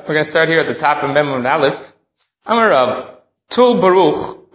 We're going to start here at the top of Mem Aleph. Amar Rav, Tul Baruch,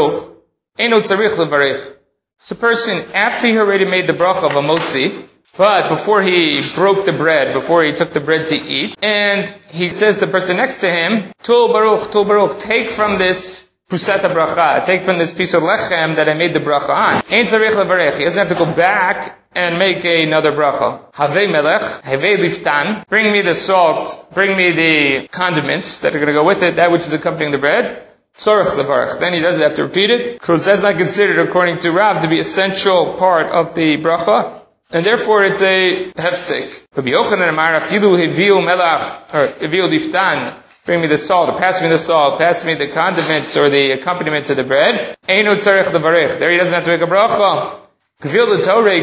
Eino Tzarich Levarich. It's a person, after he already made the bracha of a motzi, but before he broke the bread, before he took the bread to eat, and he says to the person next to him, Tul Baruch, take from this Pusata bracha, take from this piece of lechem that I made the bracha on. Ein tzarich levarech. He doesn't have to go back and make another bracha. Havei melech, havei liftan. Bring me the salt, bring me the condiments that are going to go with it, that which is accompanying the bread. Tzorich levarech. Then he doesn't have to repeat it, because that's not considered, according to Rav, to be essential part of the bracha. And therefore it's a hefsek. Rabbi Yochanan Amar, afilu heviu melech, or heviu liftan. Bring me the salt, or pass me the salt, pass me the condiments or the accompaniment to the bread. Eino tzarech levarech. There he doesn't have to make a bracha. Gvil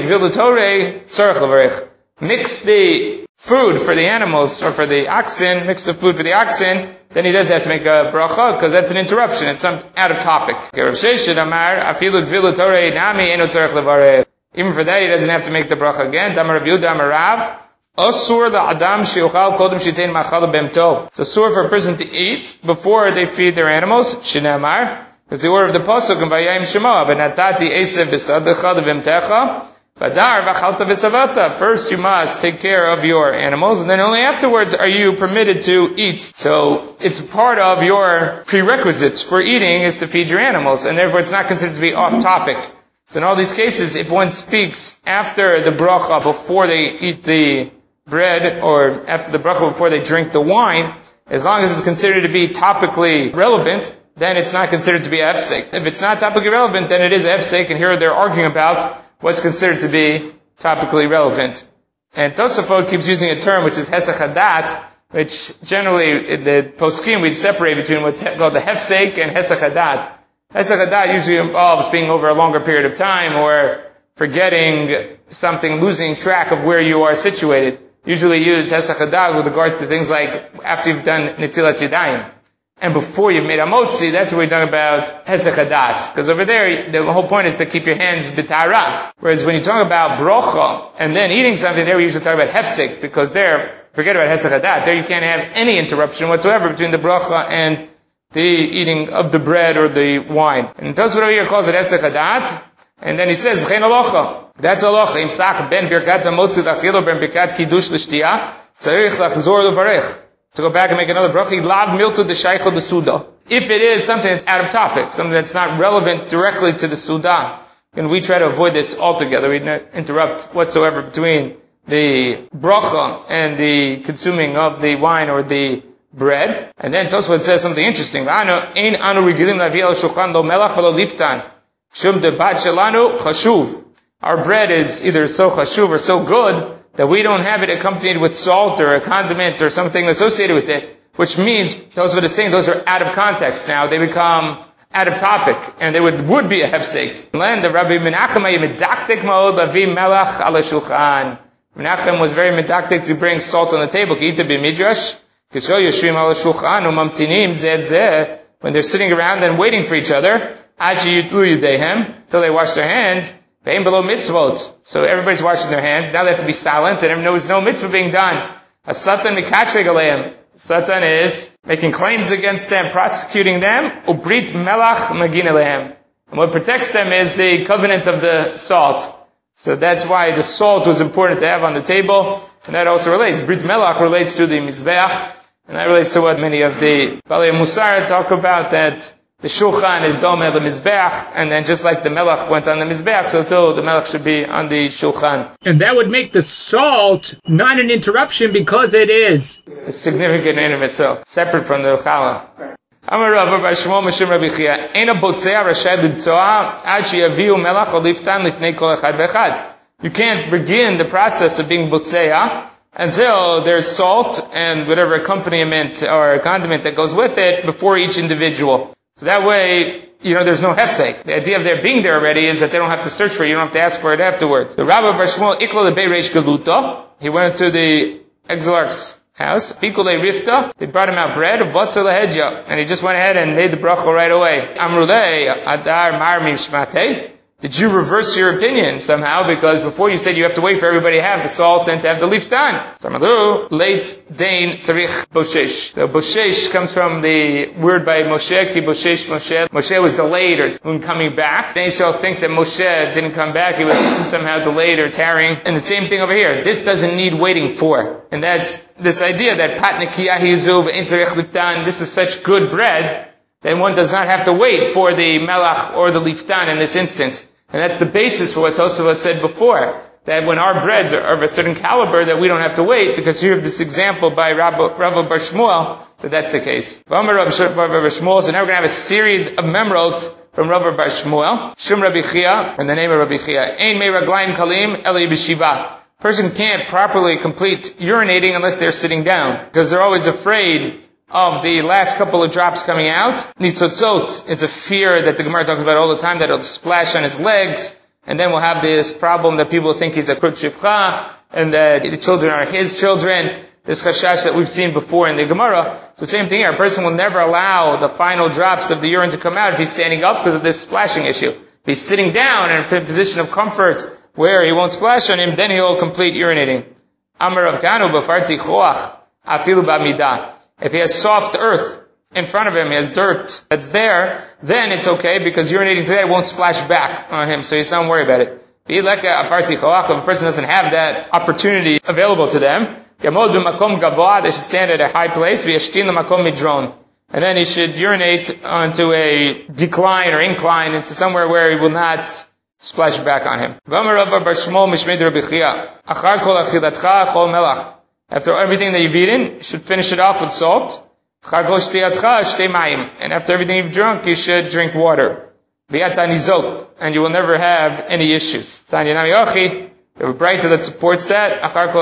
l'torei, tzarech levarech. Mix the food for the animals, or for the oxen, mix the food for the oxen, then he doesn't have to make a bracha, because that's an interruption, it's some out of topic. Rav Sheshet Amar, afilu gvil l'torei nami, eino tzarech levarech. Even for that, he doesn't have to make the bracha again. Tamar Rav Yehuda Amar Rav, Asur la'adam she'uchal kodem she'tein ma'achal b'emto. It's asur for a person to eat before they feed their animals. Shinamar, because the order of the pasuk in Vayayim Shema, v'natati esev b'sadecha d'v'emtecha, v'adar v'achalta v'savata. First you must take care of your animals, and then only afterwards are you permitted to eat. So it's part of your prerequisites for eating is to feed your animals, and therefore it's not considered to be off topic. So in all these cases, if one speaks after the bracha, before they eat the bread, or after the bracha before they drink the wine, as long as it's considered to be topically relevant, then it's not considered to be a hefsek. If it's not topically relevant, then it is a hefsek, and here they're arguing about what's considered to be topically relevant. And Tosafot keeps using a term which is hesach hadat, which generally in the poskim we'd separate between what's called the hefsek and hesach hadat. Hesach hadat usually involves being over a longer period of time, or forgetting something, losing track of where you are situated. Usually use hesach hadat with regards to things like after you've done netilat yadayim and before you've made a motzi. That's what we're talking about hesach hadat, because over there the whole point is to keep your hands b'tara. Whereas when you talk about brocha and then eating something, there we usually talk about hefsek, because there, forget about hesach hadat. There you can't have any interruption whatsoever between the brocha and the eating of the bread or the wine. And Tosfot over here calls it hesach hadat. And then he says, V'chein alocha. That's alocha. Im sach ben birkat hamotzi l'achilo ben birkat kiddush l'shtiyah, tzarich lachzor levarech. To go back and make another bracha, lav miltu d'shaycho d'suda. If it is something that's out of topic, something that's not relevant directly to the suda, and we try to avoid this altogether. We don't interrupt whatsoever between the bracha and the consuming of the wine or the bread. And then Tosfot says something interesting. Ein anu regilim lavi al shulchan lo melach v'lo liftan. Shum debat shelanu chashuv. Our bread is either so chashuv or so good that we don't have it accompanied with salt or a condiment or something associated with it, which means, Tosfot is saying, those are out of context now. They become out of topic, and they would be a hefsek. Then the Rabbi Menachem medaktik ma'od lavi melach ala shulchan. Menachem was very medaktik to bring salt on the table. K'ita b'midrash, k'shol yoshvim ala shulchan u'mamtinim zed zeh, when they're sitting around and waiting for each other, till they wash their hands, below mitzvot. So everybody's washing their hands. Now they have to be silent, and there was no mitzvah being done. A satan mikatreg aleim. Satan is making claims against them, prosecuting them. Ubrit melach magin aleim. And what protects them is the covenant of the salt. So that's why the salt was important to have on the table. And that also relates. Brit melach relates to the mizbeach. And that relates to what many of the Balei Musar talk about, that the shulchan is domeh the mizbeach, and then just like the melech went on the mizbeach, so too the melech should be on the shulchan. And that would make the salt not an interruption, because it is significant in itself, separate from the challah. Amar Rav Bar Shmuel Mishum Rabbi Chia, Ein botzea rashad l'btoa ad sheyaviu melech or liftan lifnei kol echad ve'echad. You can't begin the process of being botzea until there's salt and whatever accompaniment or condiment that goes with it before each individual. So that way, there's no hefsek. The idea of their being there already is that they don't have to search for it. You don't have to ask for it afterwards. The Rabbi Bar Shmuel ikla lebei reish galuta. He went to the exilarch's house. Fikule rifta. They brought him out bread. Vatsa lahedja. And he just went ahead and made the bracha right away. Amrulei adar mar mishmatei. Did you reverse your opinion somehow? Because before you said you have to wait for everybody to have the salt and to have the liftan. Samalu, late dain tzarich boshesh. So boshesh comes from the word by Moshe, ki boshesh Moshe. Moshe was delayed or when coming back. They shall think that Moshe didn't come back. He was somehow delayed or tarrying. And the same thing over here. This doesn't need waiting for. And that's this idea that pat nekiyahi zuv in tzarich liftan. This is such good bread then one does not have to wait for the melach or the liftan in this instance. And that's the basis for what Tosafot said before, that when our breads are of a certain caliber, that we don't have to wait, because you have this example by Rav Bar Shmuel, that that's the case. So now we're going to have a series of memrot from Rav Bar Shmuel. Shum Rabbi Chia, in the name of Rabbi Chia. Ein mei raglayim kalim eli b'shiva. Person can't properly complete urinating unless they're sitting down, because they're always afraid of the last couple of drops coming out. Nitzotzot is a fear that the Gemara talks about all the time, that it'll splash on his legs, and then we'll have this problem that people think he's a krut shivcha, and that the children are his children. This chashash that we've seen before in the Gemara. So same thing here, a person will never allow the final drops of the urine to come out if he's standing up because of this splashing issue. If he's sitting down in a position of comfort where he won't splash on him, then he'll complete urinating. Amar Rav Kanu b'farti choach afilu b'amidah. If he has soft earth in front of him, he has dirt that's there, then it's okay, because urinating today won't splash back on him, so he's not worried about it. If a person doesn't have that opportunity available to them, they should stand at a high place, and then he should urinate onto a decline or incline, into somewhere where he will not splash back on him. After everything that you've eaten, you should finish it off with salt. And after everything you've drunk, you should drink water. And you will never have any issues. You have a brighter that supports that.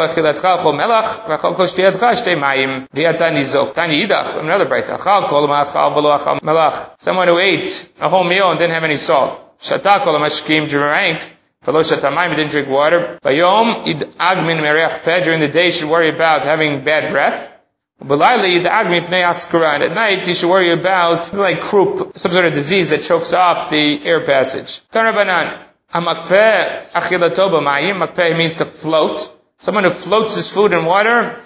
Another brighter. Someone who ate a whole meal and didn't have any salt. Drank. He didn't drink water. During the day, he should worry about having bad breath. And at night, he should worry about, like croup, some sort of disease that chokes off the air passage. Makpeh means to float. Someone who floats his food in water,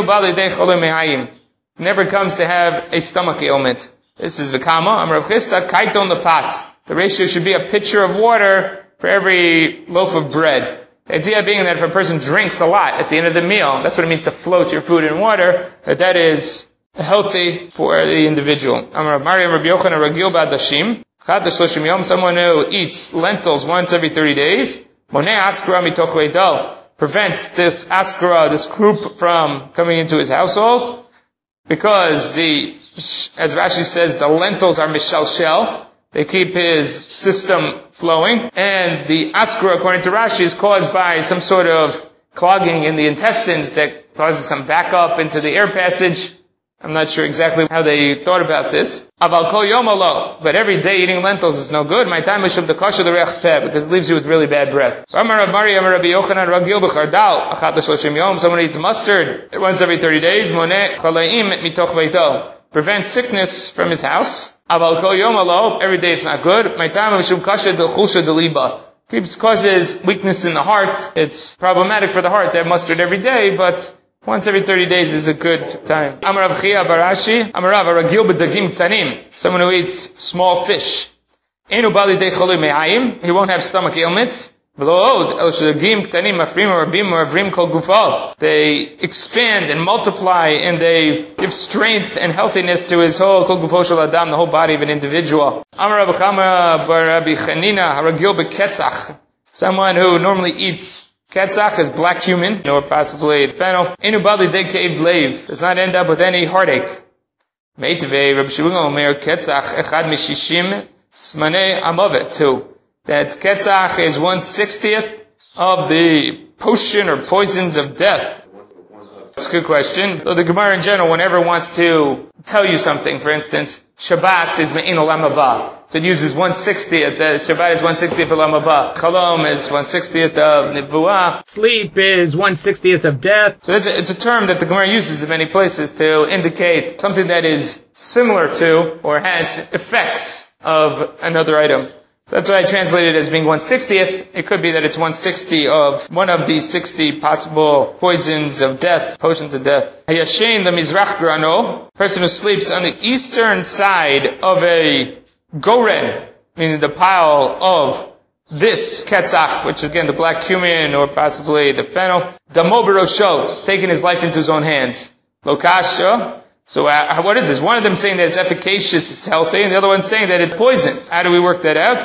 never comes to have a stomach ailment. This is Vikama. Amrav Chisda, kaiton lepat. The ratio should be a pitcher of water for every loaf of bread. The idea being that if a person drinks a lot at the end of the meal, that's what it means to float your food in water, that is healthy for the individual. Someone who eats lentils once every 30 days, prevents this askara, this croup, from coming into his household, because as Rashi says, the lentils are mishalshel. They keep his system flowing. And the askara, according to Rashi, is caused by some sort of clogging in the intestines that causes some backup into the air passage. I'm not sure exactly how they thought about this. But every day eating lentils is no good. My time is because it leaves you with really bad breath. Someone eats mustard once every 30 days. Prevents sickness from his house. Every day it's not good. My time causes weakness in the heart. It's problematic for the heart to have mustard every day, but once every 30 days is a good time. Amarav Chia Barashi, Amarav Aragil b'dagim tanim. Someone who eats small fish. He won't have stomach ailments. They expand and multiply, and they give strength and healthiness to his whole kol gufo shel adam, the whole body of an individual. Someone who normally eats ketzach is black cumin, or possibly fennel. Does not end up with any heartache. That ketzach is 1/60th of the potion or poisons of death. That's a good question. So the Gemara in general, whenever it wants to tell you something, for instance, Shabbat is me'in olam haba. So it uses 1/60th. Shabbat is 1/60th of olam haba. Chalom is 1/60th of nevuah. Sleep is 1/60th of death. So it's a term that the Gemara uses in many places to indicate something that is similar to or has effects of another item. So that's why I translated it as being 1/60th. It could be that it's 1/60 of one of the 60 possible poisons of death, potions of death. Hayashen the Mizrach Grano, person who sleeps on the eastern side of a goren, meaning the pile of this ketzach, which is again the black cumin or possibly the fennel. Damo Barosho, he's taking his life into his own hands. Lokasha. So what is this? One of them saying that it's efficacious, it's healthy, and the other one saying that it's poison. How do we work that out?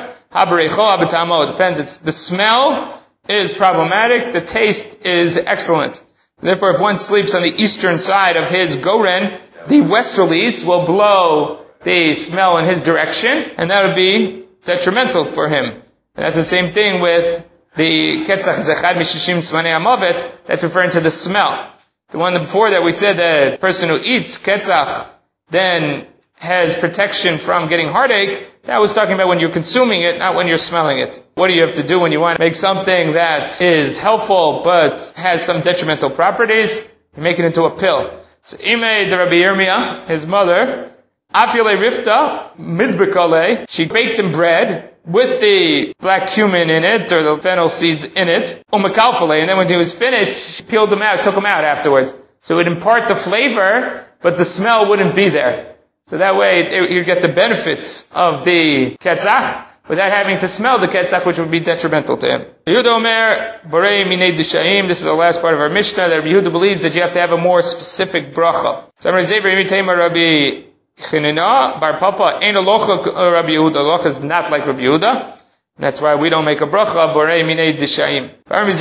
It depends. The smell is problematic. The taste is excellent. Therefore, if one sleeps on the eastern side of his goren, the westerlies will blow the smell in his direction, and that would be detrimental for him. And that's the same thing with the ketzach zechad mishishim tzmanei amavet. That's referring to the smell. The one before that we said that the person who eats ketzach then has protection from getting heartache. That was talking about when you're consuming it, not when you're smelling it. What do you have to do when you want to make something that is helpful but has some detrimental properties? You make it into a pill. So Imei de Rabbi Yirmiyah, his mother, Afile Rifta, Midbekale, she baked him bread with the black cumin in it, or the fennel seeds in it, Umakalfale, and then when he was finished, she peeled them out, took them out afterwards. So it would impart the flavor, but the smell wouldn't be there. So that way, you get the benefits of the ketzach, without having to smell the ketzach, which would be detrimental to him. Yehuda Omer, Borei Minei Dishaim, this is the last part of our Mishnah, that Yehuda believes that you have to have a more specific bracha. So Rabbi Chinina, Bar Papa, Ein Alocha Rabbi Yehuda. Alocha is not like Rabbi Yehuda. That's why we don't make a bracha, Borei Minei Dishaim. Rabbi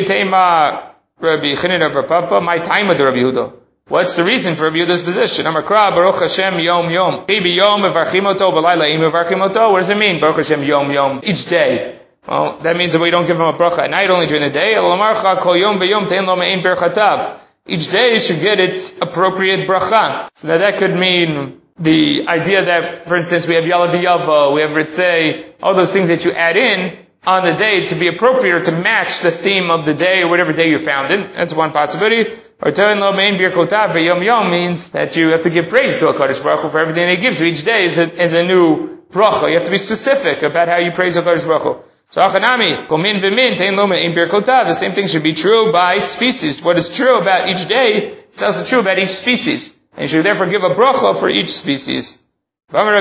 Chinina, Bar Papa, my time with Rabbi Yehuda. What's the reason for Rabbi Yehuda's position? Amakra, Baruch Hashem, Yom Yom. Bibi Yom, Evarchimoto, Balayla, Im Evarchimoto. What does it mean? Baruch Hashem, Yom Yom. Each day. Well, that means that we don't give him a bracha at night, only during the day. Elamarcha, Kol Yom B'Yom, Tein Lo Me'in Berchatav. Each day should get its appropriate bracha. So now that could mean the idea that, for instance, we have Yalav Yavo, we have Ritzei, all those things that you add in on the day to be appropriate or to match the theme of the day or whatever day you're found in. That's one possibility. Or Tein Lo Me'in Berchatav Yom Yom means that you have to give praise to HaKadosh Baruch Hu for everything that He gives you. Each day is a new bracha. You have to be specific about how you praise HaKadosh Baruch Hu. So Achanami, Komin V'min, Tein Lo Me'in Berchatav. The same thing should be true by species. What is true about each day is also true about each species. And you should therefore give a bracha for each species. God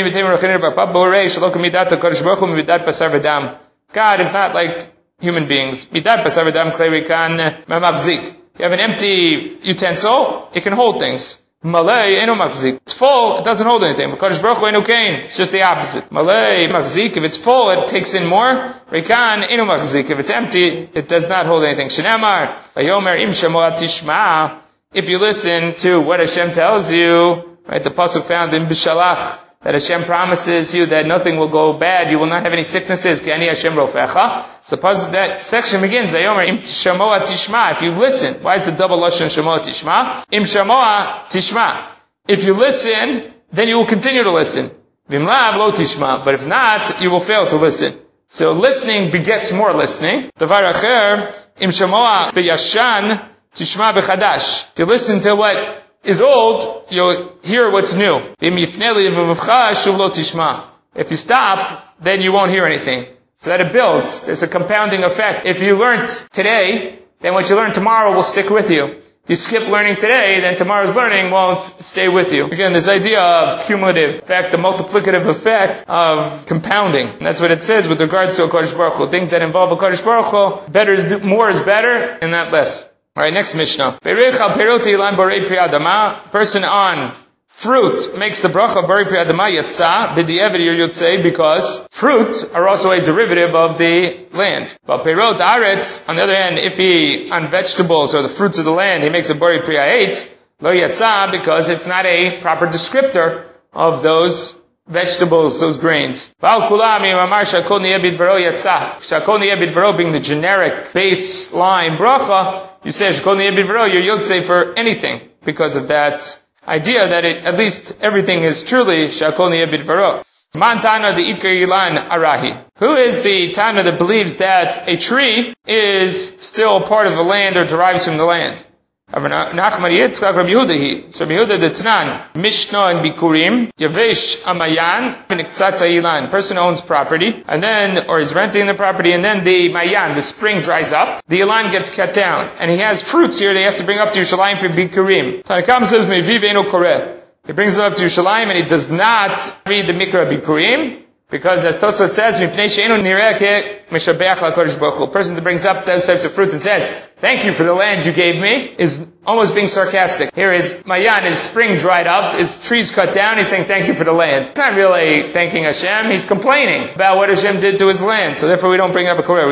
is not like human beings. You have an empty utensil, it can hold things. It's full, it doesn't hold anything. It's just the opposite. If it's full, it takes in more. If it's empty, it does not hold anything. If you listen to what Hashem tells you, right, the pasuk found in Bishalach, that Hashem promises you that nothing will go bad, you will not have any sicknesses, Ki ani Hashem rofecha. So that section begins, Vayomer im tishamoa tishma, if you listen. Why is the double lashon shamoa tishma? Im shamoa tishma. If you listen, then you will continue to listen. Vimlav lo tishma. But if not, you will fail to listen. So listening begets more listening. Davar acher, im shamoa b'yashan, tishma b'chadash. If you listen to what is old, you'll hear what's new. If you stop, then you won't hear anything. So that it builds. There's a compounding effect. If you learned today, then what you learn tomorrow will stick with you. If you skip learning today, then tomorrow's learning won't stay with you. Again, this idea of cumulative effect, the multiplicative effect of compounding. And that's what it says with regards to HaKadosh Baruch Hu. Things that involve HaKadosh Baruch Hu, better to do, more is better and not less. Alright, next Mishnah. Person on fruit makes the bracha of Borei Pri Adama Yatsa b'di'evet yotzei, because fruit are also a derivative of the land. But Perot Aretz, on the other hand, if he on vegetables or the fruits of the land he makes a Borei Pri Ha'etz, lo Yatsa, because it's not a proper descriptor of those vegetables, those grains. Shakol Niyeh Bidvaro being the generic baseline bracha, you say Shakol Niyeh Bidvaro, you're yotzei for anything because of that idea that at least everything is truly Shakol Niyeh Bidvaro. Man Tana de Iker Ilan Arahi. Who is the Tana that believes that a tree is still part of the land or derives from the land? Nachman Yitzchak Rabbi Yehuda. So Rabbi Yehuda Detznan, Mishnah and Bikurim, Yavesh Amayan, V'niktzatz Ha'ilan. Person owns property, and then, or he's renting the property, and then the Mayan, the spring dries up, the Ilan gets cut down, and he has fruits here that he has to bring up to Yerushalayim for Bikurim. Tanakam says, Mevi Ve'eno Koreh. He brings it up to Yerushalayim, and he does not read the Mikra Bikurim, because as Tosfot says, a person that brings up those types of fruits and says, thank you for the land you gave me, is almost being sarcastic. Here is Mayan, his spring dried up, his trees cut down, he's saying thank you for the land. He's not really thanking Hashem, he's complaining about what Hashem did to his land. So therefore we don't bring up a koreh.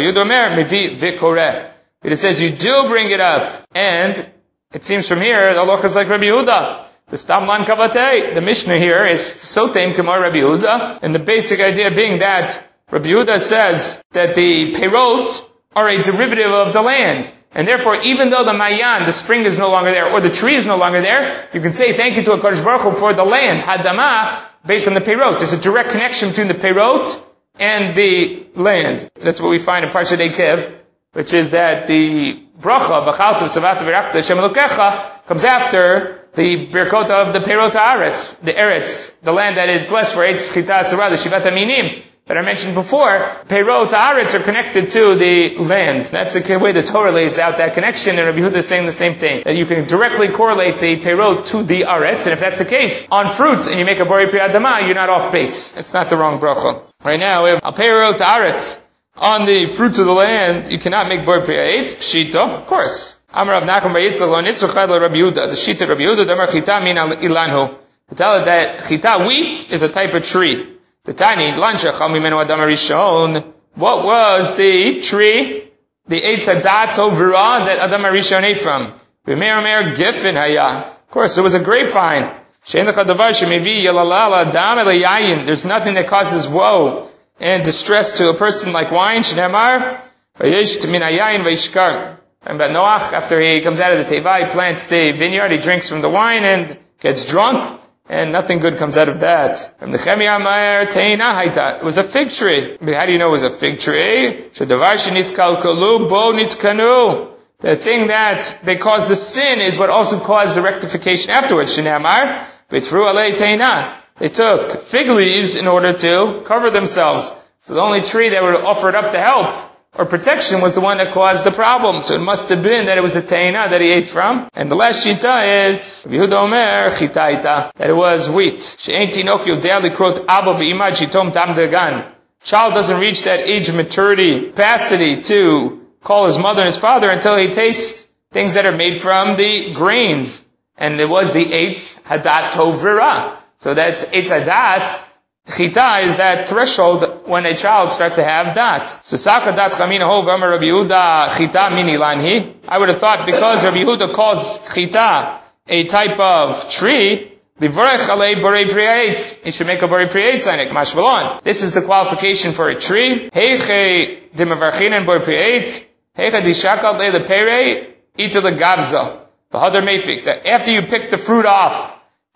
It says you do bring it up. And it seems from here, the halacha is like Rabbi Yehuda. The Stamlan Kavatei, the Mishnah here is Sotem Kamar Rabbi Yehuda, and the basic idea being that Rabbi Yehuda says that the Perot are a derivative of the land, and therefore even though the Mayan, the spring is no longer there, or the tree is no longer there, you can say thank you to HaKadosh Baruch Hu for the land, Hadama, based on the Perot. There's a direct connection between the Perot and the land. That's what we find in Parshat Ekev, which is that the bracha, V'chaltu v'savatu v'rachta Hashem Elokecha, comes after the Birkot of the Perot Haaretz, the Eretz, the land that is blessed for Eitz Chita Asura, the Shivat HaMinim, that I mentioned before. Perot Haaretz are connected to the land. That's the way the Torah lays out that connection, and Rabbi Yehuda is saying the same thing, that you can directly correlate the Perot to the Aretz, and if that's the case, on fruits, and you make a Borei Pri Adama, you're not off base. It's not the wrong bracha. Right now, we have a Perot Haaretz. On the fruits of the land, you cannot make Borei Pri Eitz, Pshita, of course. Amar Rav Nachman Bar Yitzchak lo nitzchad le Rabbi Yehuda. The Shita Rabbi Yehuda Damar Chita min ilanhu. We tell it that Chita, wheat, is a type of tree. The tiny Ilan shechal mimenu Adam Rishon. What was the tree? The Eitz Hadat Tovira that Adam Rishon ate from. B'meir meir Giffen haya. Of course, it was a grapevine. She'en lecha davar shemevi yalalala dam ele yayin. There's nothing that causes woe and distress to a person like wine. Shneimar vayesh min hayayin vayishkar. And but Noach, after he comes out of the teva, he plants the vineyard, he drinks from the wine and gets drunk, and nothing good comes out of that. From the Nehemiah Meir Teina Haita, it was a fig tree. How do you know it was a fig tree? Shedavar shenitzkalkalu bo nitzkanu. The thing that they caused the sin is what also caused the rectification afterwards. Shenamar b'tzru alei teina. They took fig leaves in order to cover themselves. So the only tree that would offer it up to help or protection was the one that caused the problem. So it must have been that it was a teina that he ate from. And the last shita is Yehuda Omer chitaita, that it was wheat. She'ein tinok yodea likrot abba v'ima shitom tam dagan. Child doesn't reach that age of maturity, capacity to call his mother and his father until he tastes things that are made from the grains. And it was the Eitz Hadat Tovira. So that's Eitz Hadat. Chita is that threshold when a child starts to have dat. So Sachadat Chamina Hov Amar Rabbi Yehuda Chita Mini Lanhi. I would have thought because Rabbi Yehuda calls Chita a type of tree, the Vorech Alei Borei Pri Eitz, he should make a Borei Pri Eitz on it. Mashvalon. This is the qualification for a tree. Heiche Dimavarchinen Borei Pri Eitz. Heiche Dishakal Le Lepere Ita Le Gavza. Bahadar Mefik. That after you pick the fruit off,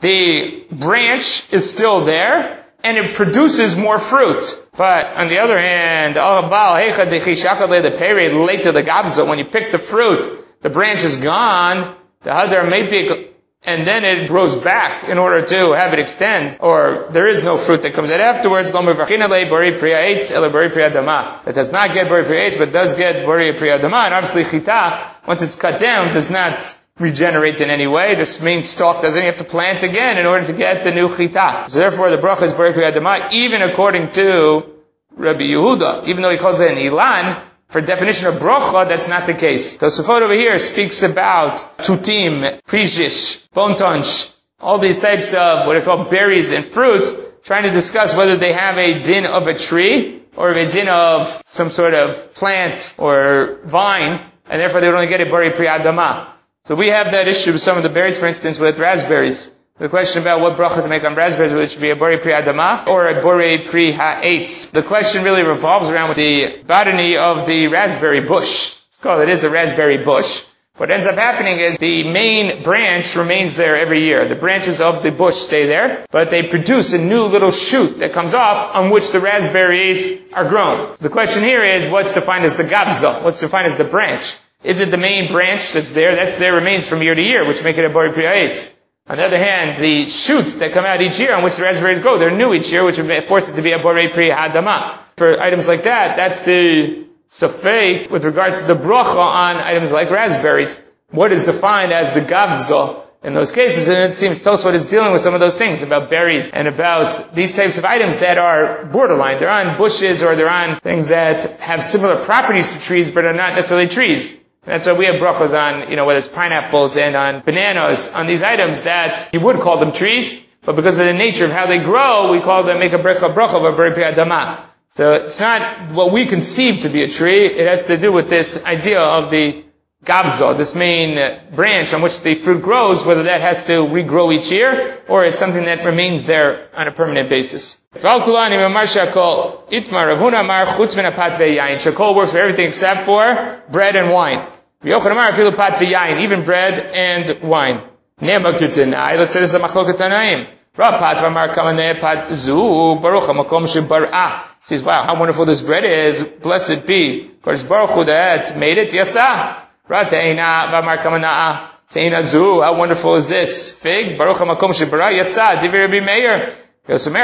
the branch is still there, and it produces more fruit. But on the other hand, when you pick the fruit, the branch is gone, the hadar mepik, and then it grows back in order to have it extend, or there is no fruit that comes out afterwards. That does not get bori pri eitz, but does get bori pri adama. And obviously chita, once it's cut down, does not regenerate in any way. This main stalk doesn't have to plant again in order to get the new chita. So therefore the bracha is Borei Pri Adama, even according to Rabbi Yehuda. Even though he calls it an ilan, for definition of bracha, that's not the case. Tosafot over here speaks about tutim, prishish, bontonch, all these types of what are called berries and fruits, trying to discuss whether they have a din of a tree or a din of some sort of plant or vine, and therefore they would only get a Borei Pri Adama. So we have that issue with some of the berries, for instance, with raspberries. The question about what bracha to make on raspberries, whether it should be a Borei Pri Adama or a Borei Pri Ha'etz. The question really revolves around the botany of the raspberry bush. It is a raspberry bush. What ends up happening is the main branch remains there every year. The branches of the bush stay there, but they produce a new little shoot that comes off on which the raspberries are grown. The question here is, what's defined as the gavza? What's defined as the branch? Is it the main branch that's there? That's there remains from year to year, which make it a Borei Pri Ha'etz. On the other hand, the shoots that come out each year on which the raspberries grow, they're new each year, which would force it to be a Borei Pri Ha'adama. For items like that, that's the safek with regards to the bracha on items like raspberries. What is defined as the gavza in those cases? And it seems Tosfot is dealing with some of those things about berries and about these types of items that are borderline. They're on bushes or they're on things that have similar properties to trees but are not necessarily trees. And that's why we have brachas on, whether it's pineapples and on bananas, on these items that you would call them trees, but because of the nature of how they grow, we call them, make a bracha of a Borei Pri Ha'adama. So it's not what we conceive to be a tree. It has to do with this idea of the gavza, this main branch on which the fruit grows, whether that has to regrow each year, or it's something that remains there on a permanent basis. Shakol works for everything except for bread and wine. Even bread and wine. Let's say this is a machlok tanaim. Says, wow, how wonderful this bread is. Blessed be Kodesh Baruch Hu that made it. Yatsa. How wonderful is this fig? Baruch HaMakom Shebara Yatsa. Divi Rabbi Meir. You change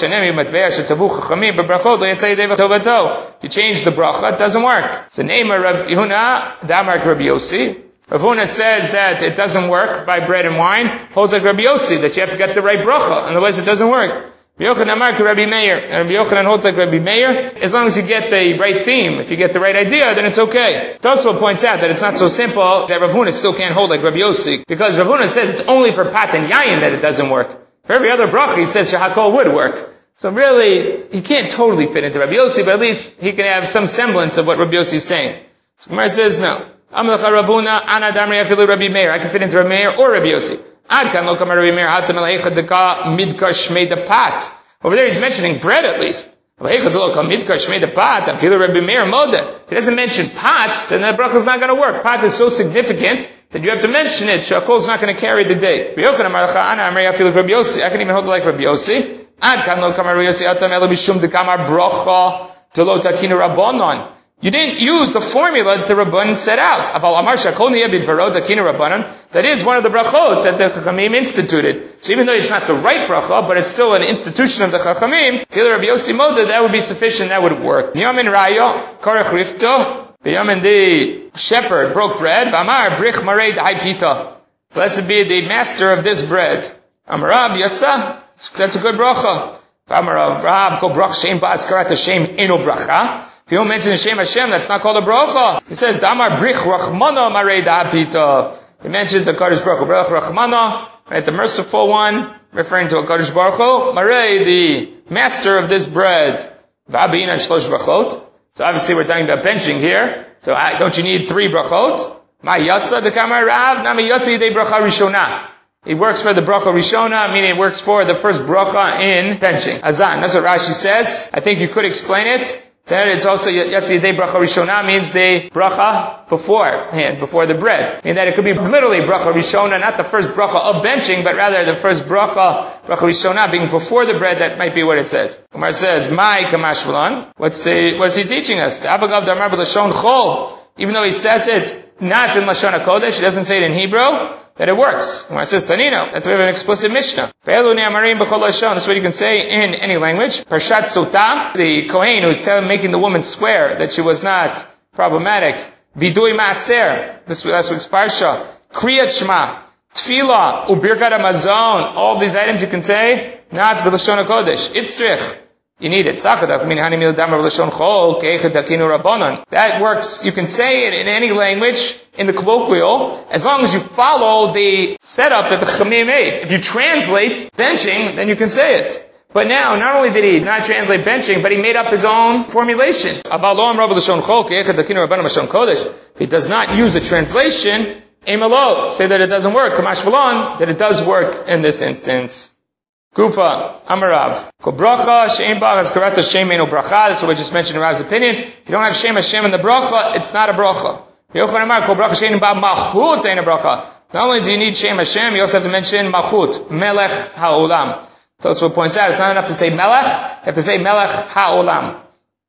the bracha, it doesn't work. So name of Rabbi Yehuna, Damar Rabbi Yossi. Rav Huna says that it doesn't work by bread and wine. Holds like Rabbi Yossi, that you have to get the right bracha, otherwise it doesn't work. Rabbi Yochanan Amar Rabbi Meir, and Rabbi Yochanan holds like Rabbi Meir. As long as you get the right theme, if you get the right idea, then it's okay. Tosfot points out that it's not so simple that Rav Huna still can't hold like Rabbi Yossi, because Rav Huna says it's only for pat and yayin that it doesn't work. For every other bracha, he says shahakol would work. So really, he can't totally fit into Rabbi Yossi, but at least he can have some semblance of what Rabbi Yossi is saying. So Gemara says, no. I can fit into Rabbi Meir or Rabbi Yossi. Over there he's mentioning bread at least. If he doesn't mention pot, then that bracha is not going to work. Pot is so significant that you have to mention it. Shakol is not going to carry the day. I can even hold it like Rabbi Yossi. You didn't use the formula that the Rabban set out. That is one of the brachot that the Chachamim instituted. So even though it's not the right bracha, but it's still an institution of the Chachamim, Rabbi Yossi Moda, that would be sufficient, that would work. Yamin Rayo, Korach Rifto, Yamin the shepherd broke bread, Vamar Brich Marei Da'ipita. Blessed be the master of this bread. Amarav Yatsa, that's a good bracha. Vamarav Rav, Ko Brach Shem Ba'az Karat Hashem Eno Bracha. If you don't mention the Shem Hashem, that's not called a bracha. He says, Damar Brich Rachmana Marei Da'ipita. He mentions a Kadosh Baruch Hu, Baruch Rachmana, right, the merciful one, referring to a Kadosh Baruch Hu, Marei, the master of this bread. V'abin and Shlosh Brachot. So obviously we're talking about benching here. So don't you need 3 brachot? Ma Yatza the Kamar Rav, Nami Yatza Yidei Bracha Rishona. It works for the bracha Rishona, meaning it works for the first bracha in benching. Azan, that's what Rashi says. I think you could explain it. That it's also Yatza Yidei Bracha Rishona means the bracha beforehand, before the bread. Meaning that it could be literally bracha Rishona, not the first bracha of benching, but rather the first bracha Rishona being before the bread. That might be what it says. Umar says, Mai Kamashvalan. What's he teaching us? The Avagav Damar B'Lashon Chol. Even though he says it not in Lashon HaKodesh, he doesn't say it in Hebrew, that it works. When it says Tanino, that's we have an explicit Mishnah. That's what you can say in any language. Parshat Sotah, the Kohen who's making the woman swear that she was not problematic. Vidui Maaser, this last week's Parsha. Kriyat Shema, Tefillah, Ubirkat HaMazon, all these items you can say, not B'Lashon HaKodesh. Itztrich. You need it. That works. You can say it in any language, in the colloquial, as long as you follow the setup that the Chachamim made. If you translate benching, then you can say it. But now, not only did he not translate benching, but he made up his own formulation. If he does not use a translation, Eimalo, say that it doesn't work. Kamash Valon, that it does work in this instance. Gufa, Amarav. Kol bracha, she'ein ba hazkarat Hashem eino bracha. That's what we just mentioned in Rav's opinion. If you don't have Shem Hashem in the bracha, it's not a bracha. Yochanan Amar, kol bracha she'ein ba malchut eino bracha. Not only do you need Shem Hashem, you also have to mention malchut, melech ha'olam. Tosfot points out, it's not enough to say melech, you have to say melech ha'olam.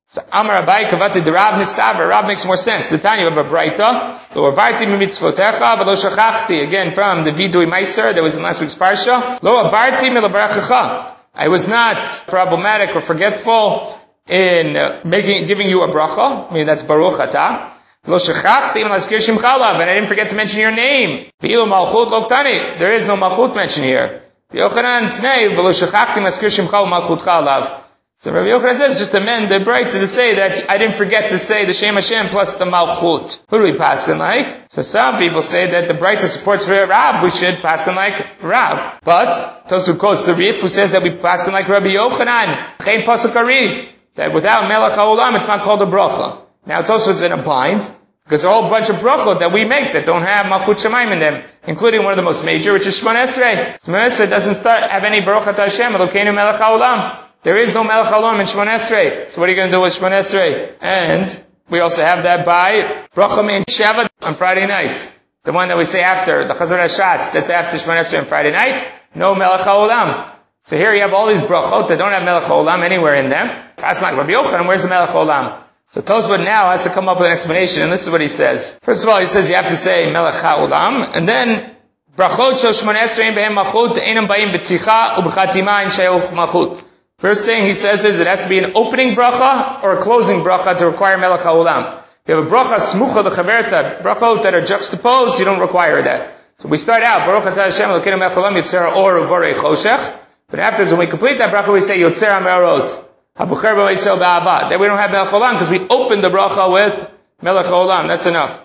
So Amar Abai Kavati the Rav Nistaver. Rav makes more sense. The Tanya of a Braita. Lo avarti mitzvotecha v'lo shachachti. Again from the Vidui Meiser that was in last week's parsha. Lo avarti milabrachacha. I was not problematic or forgetful in giving you a bracha. I mean that's Baruch Atah. Lo shachachti v'laskir shimcha alav. And I didn't forget to mention your name. V'ilu malchut lo ktani. There is no malchut mentioned here. V'yochanan tnei v'lo shachachti v'laskir shimcha malchutcha alav. So Rabbi Yochanan says, just amend the Braita to say that I didn't forget to say the Shem Hashem plus the Malchut. Who do we paskin like? So some people say that the Braita supports Rav, we should paskin like Rav. But, Tosu quotes the Rif, who says that we paskin like Rabbi Yochanan. Chein pasuk ari. That without Melech HaOlam, it's not called a bracha. Now Tosu's in a bind, because there are a whole bunch of brachot that we make that don't have Malchut Shemaim in them, including one of the most major, which is Shemon Esrei. Shemon Esrei doesn't have any Baruch Atah Hashem, Elokeinu Melech HaOlam. There is no Melech HaOlam in Shemon Esrei. So what are you going to do with Shemon Esrei? And we also have that by Bracha Mein Sheva on Friday night. The one that we say after, the Chazar HaShatz, that's after Shemon Esrei on Friday night. No Melech HaOlam. So here you have all these brachot that don't have Melech HaOlam anywhere in them. That's like Rabbi Yochanan, where's the Melech HaOlam? So Tosfot now has to come up with an explanation, and this is what he says. First of all, he says you have to say Melech HaOlam, and then Brachot Shel Shemon Esrei Behem Malchut Einam Baim B'ticha U'B'chatima In Sheyuch Malchut. First thing he says is it has to be an opening bracha or a closing bracha to require Melech HaOlam. If you have a bracha smucha l'chaverta, brachot that are juxtaposed, you don't require that. So we start out, Baruch Atah Hashem Elokeinu Melech HaOlam Yotzer Or Uvorei Choshech. But afterwards, when we complete that bracha, we say Yotzer HaMe'orot. HaBucher B'Meisel Ba'ava. That we don't have Melech HaOlam because we opened the bracha with Melech HaOlam. That's enough.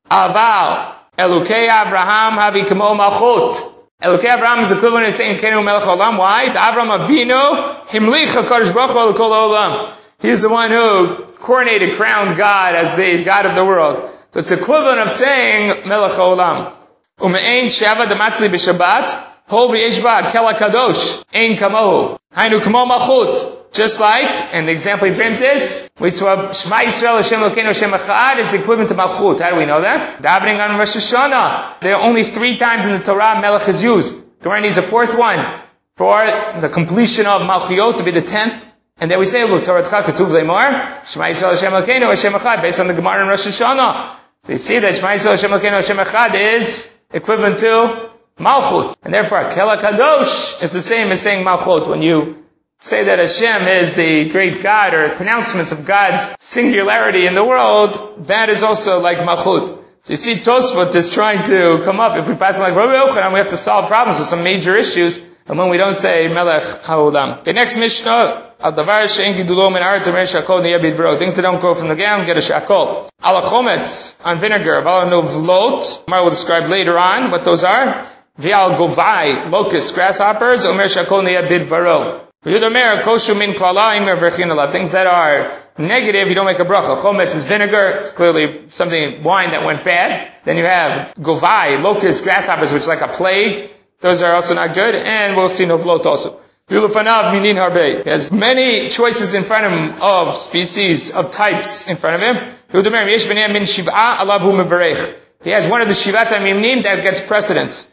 Aval Elokei Avraham Havi Kamo Malchut. Elokei Avraham is the equivalent of saying Kenu Melech HaOlam. Why? The Avram Avinu Himlich HaKadosh Baruch Hu L'Kol Olam. He was the one who coronated, crowned God as the God of the world. So it's the equivalent of saying Melech HaOlam. Ume'ein Sheva Damatzli B'Shabbat Hol V'Yeshba Kel HaKadosh Ein Kamohu Hainu Kamo Malchut. Just like, and the example he frames is, we saw Shema Yisrael Hashem Elokeinu Hashem Echad is the equivalent to Malchut. How do we know that? Davening on Rosh Hashanah. There are only 3 times in the Torah Melech is used. Gemara needs a 4th one for the completion of Malchiot to be the 10th. And then we say, Torah Katuv Leimor, Shema Yisrael Hashem Elokeinu Hashem Echad, based on the Gemara in Rosh Hashanah. So you see that Shema Yisrael Hashem Elokeinu Hashem Echad is equivalent to Malchut. And therefore, Kel HaKadosh is the same as saying Malchut. When you say that Hashem is the great God, or pronouncements of God's singularity in the world, that is also like Malchut. So you see Tosfot is trying to come up, if we pass it like Rabbi Yochanan, we have to solve problems with some major issues, and when we don't say Melech HaOlam. The next Mishnah, Al-Davar She'en Gidulo Min Haaretz Omer Shakol Niyeh Bidbaro. Things that don't grow from the ground get a Shakol. Al-Chometz, on vinegar, Val-Novlot, Mar will describe later on what those are. V'al Govai, locusts, grasshoppers, Omer Shakol Niyeh Bidbaro. Things that are negative, you don't make a bracha. Chometz is vinegar. It's clearly something, wine that went bad. Then you have govai, locusts, grasshoppers, which is like a plague. Those are also not good. And we'll see novlot also. He has many choices in front of him of species, of types in front of him. He has one of the Shivat HaMimnim that gets precedence.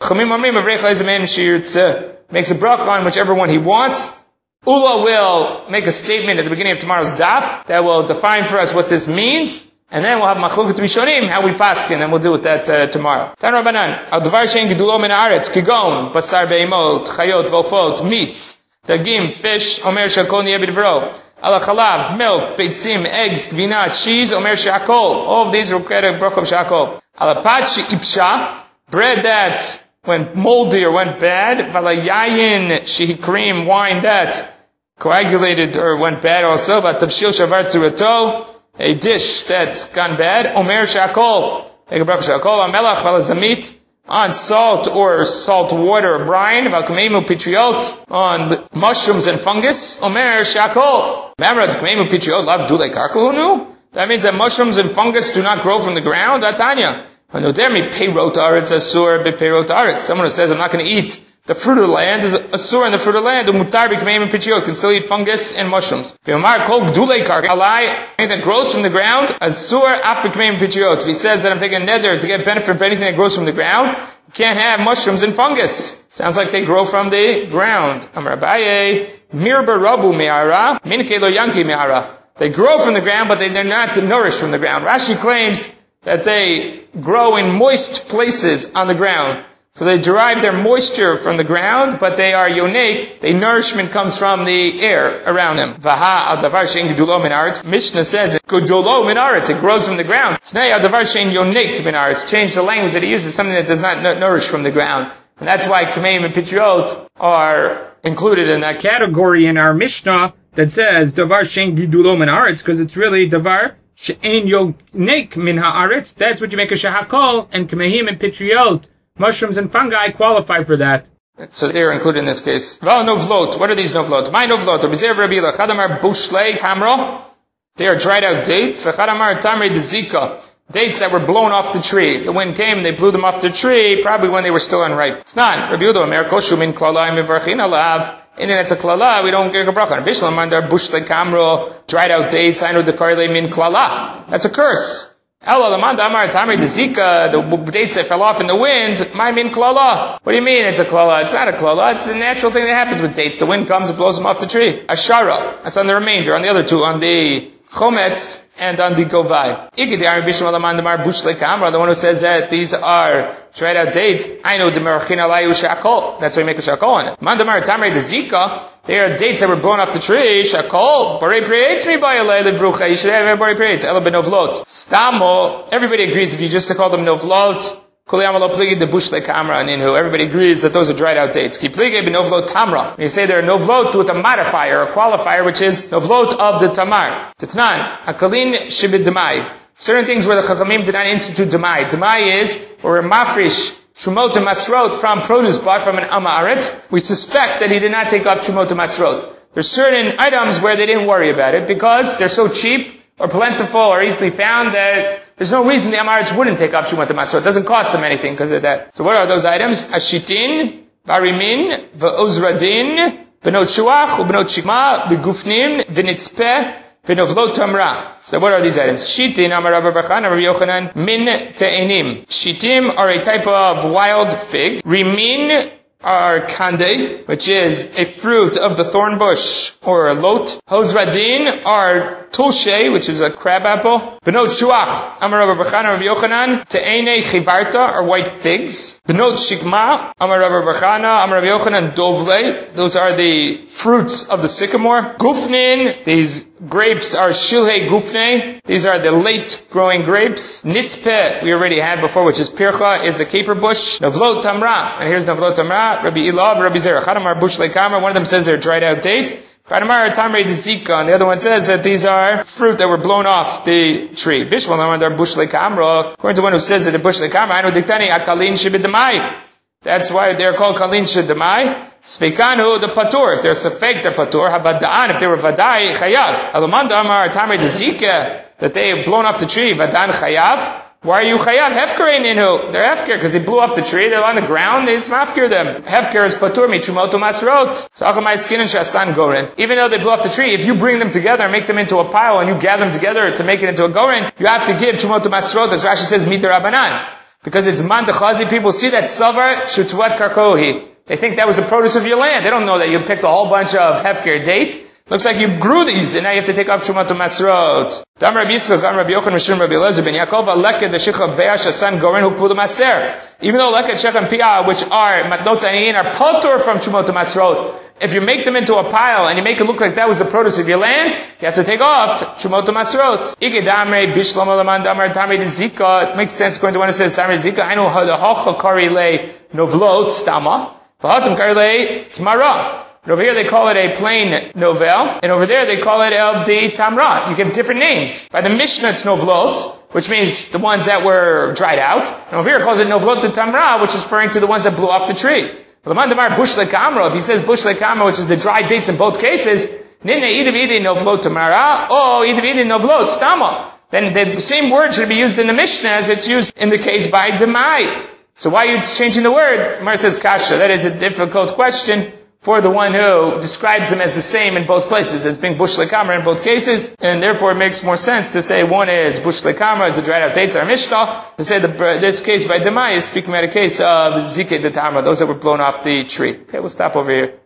Makes a bracha on whichever one he wants. Ula will make a statement at the beginning of tomorrow's daf that will define for us what this means, and then we'll have machloket rishonim, how we paskin, and we'll deal with that tomorrow. Tan Rabbanan, al davar shein gedulo min haaretz, kigon, basar beimot, chayot, vofot, meats, dagim, fish, omer shakol niyeh bidbaro, ala chalav, milk, beitzim, eggs, gvina, cheese, omer shakol. All of these require a bracha of shakol. Ala pat she'ipsha, bread that went moldy or went bad, valayayin shehikrim, wine that coagulated or went bad also, vatavshil shavar tzurato, a dish that's gone bad, omer shakol, make a bracha shakol, amelach valazamit, on salt or salt water or brine, valkameimu pitriot, on mushrooms and fungus, omer shakol. Remember, kameimu pitriot, lav dule karkulunu? That means that mushrooms and fungus do not grow from the ground, atanya. Someone who says, I'm not going to eat the fruit of the land, is asur in the fruit of the land, can still eat fungus and mushrooms. Anything that grows from the ground, asur. If he says that I'm taking a nether to get benefit from anything that grows from the ground, you can't have mushrooms and fungus. Sounds like they grow from the ground. That They grow from the ground, but they're not nourished from the ground. Rashi claims that they grow in moist places on the ground. So they derive their moisture from the ground, but they are yonik. The nourishment comes from the air around them. Vaha al davar shein gedulo min aretz. Mishnah says gedulo min aretz. It grows from the ground. Snei al davar shein yonik min aretz. Change the language that he uses, something that does not nourish from the ground. And that's why kameim and pitriot are included in that category in our Mishnah that says davar shein gedulo min aretz, because it's really davar shein yonik min haaretz. That's what you make a shahakol, and kameim and pitriot, mushrooms and fungi, qualify for that. So they're included in this case. Val novlot. What are these novlot? My novlot. Obizev Rabila. Chadamar bushlei kamro. They are dried out dates. V'chadamar tamri dezika. Dates that were blown off the tree. The wind came, they blew them off the tree, probably when they were still unripe. It's not. Rabbi Yehuda Omer koshu min klala mivarchin alav. Anything that's a klala, we don't get a bracha. Bishlam mandar bushlei kamro. Dried out dates. I know the karle min klala. That's a curse. The dates that fell off in the wind, my min klala. What do you mean it's a klala? It's not a klala. It's a natural thing that happens with dates. The wind comes and blows them off the tree. Ashara. That's on the remainder, on the other two, on the chometz and on the govai. The one who says that these are dried out dates, I know the merachin alayu shakol. That's why you make a shakol on it. Mandamar tamre dezika. They are dates that were blown off the tree. Shakol. Borei preetz mi ba'alei levrucha. You should have borei preetz. Ela benovlot. Stamo. Everybody agrees if you just call them novlot. Everybody agrees that those are dried out dates. When you say they're novlot with a modifier, a qualifier, which is novlot of the tamar. Tetnan, akalin shibid demai. Certain things where the chachamim did not institute demai. Demai is where we're mafrish trumot and masrot from produce bought from an amaretz. We suspect that he did not take off trumot and masrot. There's certain items where they didn't worry about it because they're so cheap or plentiful or easily found that there's no reason the Amaretz wouldn't take off Shumat HaMasrot. It doesn't cost them anything because of that. So what are those items? Ashitin, Barimin, V'ozradin, V'not Shuach, V'not Shikma, V'gufnim, V'nitzpeh, V'novlot Tamra. So what are these items? Shitin, Amar Rabbi Bachan, Rabbi Yochanan, Min Te'enim. Shitim are a type of wild fig. Rimin are kande, which is a fruit of the thorn bush, or a lot. Hozradin are tulshe, which is a crab apple. Benot shuach, Amar Rabbi Bachan, Rabbi Yochanan, te'ene chivarta are white figs. Benot shikma, Amar Rabbi Bachan, Amar Rabbi Yochanan, dovle, those are the fruits of the sycamore. Gufnin, these grapes are shilhei gufne, these are the late growing grapes. Nitzpeh, we already had before, which is pircha, is the caper bush. Navlot tamra, and here's navlot tamra. Rabbi Ilav, Rabbi Zerah, Chadamar bushlei kamra. One of them says they're dried out dates. Chadamar tamrei dezika, and the other one says that these are fruit that were blown off the tree. Bishlam amar bushlei kamra. According to one who says that the bushlei kamra, I know diktani akalin shebedamai. That's why they're called kalin shebedamai. Speikanu the patur. If they're safek, they're patur. Havadaan. If they were vadai, chayav. Alamanda amar tamrei dezika, that they have blown off the tree. Vadan chayav. Why are you chayav? Hefker ain't inhu. They're hefker because they blew up the tree. They're on the ground. They mafker them. Hefker is patur mi chumoto masrot. So achamai skin and shasan goren. Even though they blew up the tree, if you bring them together and make them into a pile and you gather them together to make it into a goren, you have to give chumoto masrot, as Rashi says, mitar abanan. Because it's man dechazi. People see that savar shutvat karkohi. They think that was the produce of your land. They don't know that you picked a whole bunch of hefker dates. Looks like you grew these, and now you have to take off Shumat HaMasrot. Dam Rabbi Yitzchak, Dam Rabbi Yochanan, Mishum Rabbi Elazar, Ben Yaakov, Aleket, V'shicha, V'yash, Asan, Goren, Hukvu, Maser. Even though Leket, Shech, and Piyah, which are Matnot Aniyin, are potor from Shumat HaMasrot, if you make them into a pile, and you make it look like that was the produce of your land, you have to take off Shumat HaMasrot. Ike Damre, Bishlam, Alaman, Damar, Damre, Zika. It makes sense according to one who says, Damre, Zika, I know how the Hocha, Kari, Le, Novlot, Stama, V'hatam, Kari, Le, Tmara. And over here they call it a plain novel, and over there they call it of the tamra. You give different names. By the Mishnah it's novlot, which means the ones that were dried out. And over here it calls it novlot the tamra, which is referring to the ones that blew off the tree. If he says bush lekamra, which is the dried dates in both cases, ninne idividi novlot tamara, oh idividi novlot stama. Then the same word should be used in the Mishnah as it's used in the case by demai. So why are you changing the word? Gemara says kasha. That is a difficult question for the one who describes them as the same in both places, as being bush lekamra in both cases, and therefore it makes more sense to say one is bush lekamra, as the dried out dates are Mishnah, to say this case by Demai is speaking about a case of zikeh de tamra, those that were blown off the tree. Okay, we'll stop over here.